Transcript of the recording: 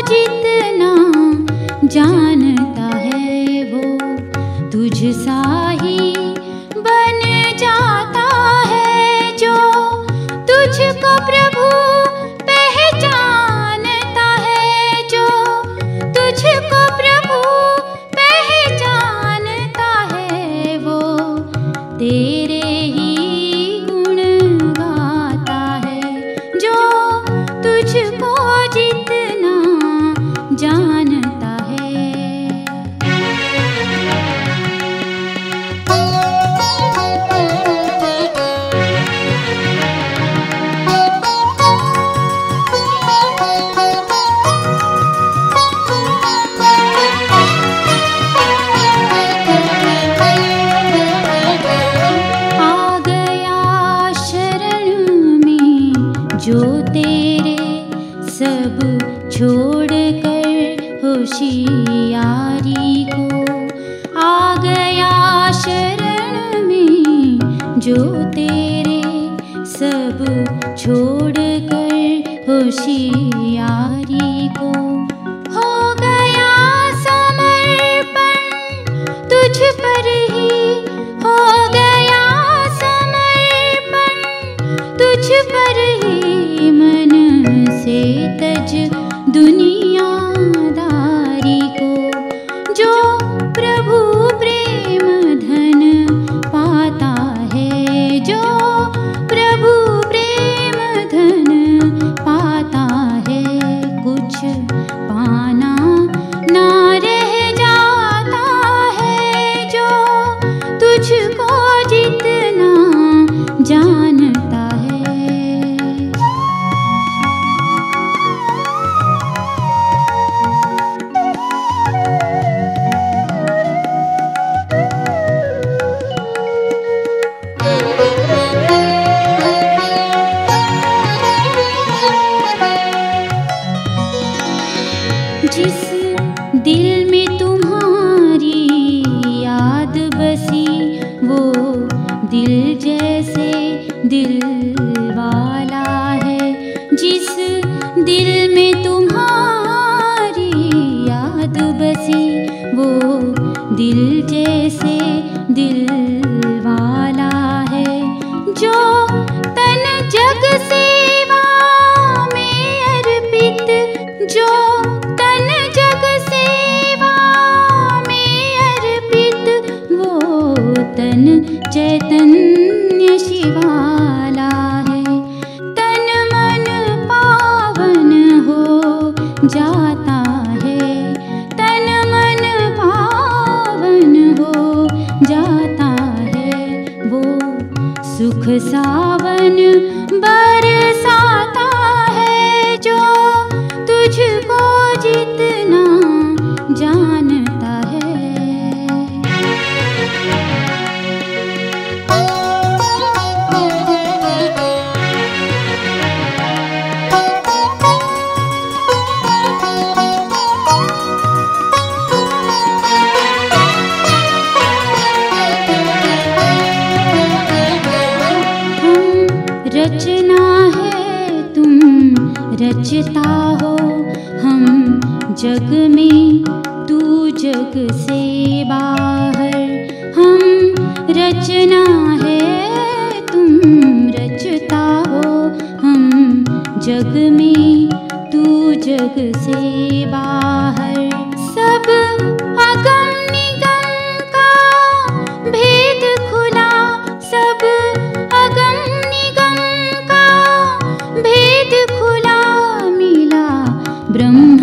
जितना जानता है वो तुझ सा ही बन जाता है। जो तुझको प्रभु पहचानता है, जो तुझको प्रभु पहचानता है, वो तेरे ही गुण गाता है। जो तुझको जितना जानता है। आ गया शरण में जो तेरे सब छोड़ कर होशियारी को। आ गया शरण में जो तेरे सब छोड़ कर होशियारी को। हो गया समर्पण तुझ पर ही, हो गया समर्पण तुझ पर ही। मन से तज दुनियादारी को। जो प्रभु प्रेम धन पाता है, जो प्रभु प्रेम धन पाता है, कुछ पाना ना रह जाता है। जो तुझको जितना जानता है। जिस दिल में तुम्हारी याद बसी, वो दिल जैसे दिल वाला है। जिस दिल में तुम्हारी याद बसी, वो दिल जैसे दिल वाला है। जो तन जग सेवा में अर्पित, जो तन जग सेवा में अर्पित, वो तन चैतन्य शिवाला है। तन मन पावन हो जाता है, तन मन पावन हो जाता है। वो सुख सावन बरसाता है। जो तुझको जितना जानता है। रचना है तुम रचता हो, हम जग में तू जग से बाहर। हम रचना है तुम रचता हो, हम जग में तू जग से बाहर। सब अगम निगम का भेद खुला, सब अगम निगम का भेद खुला। मिला ब्रह्म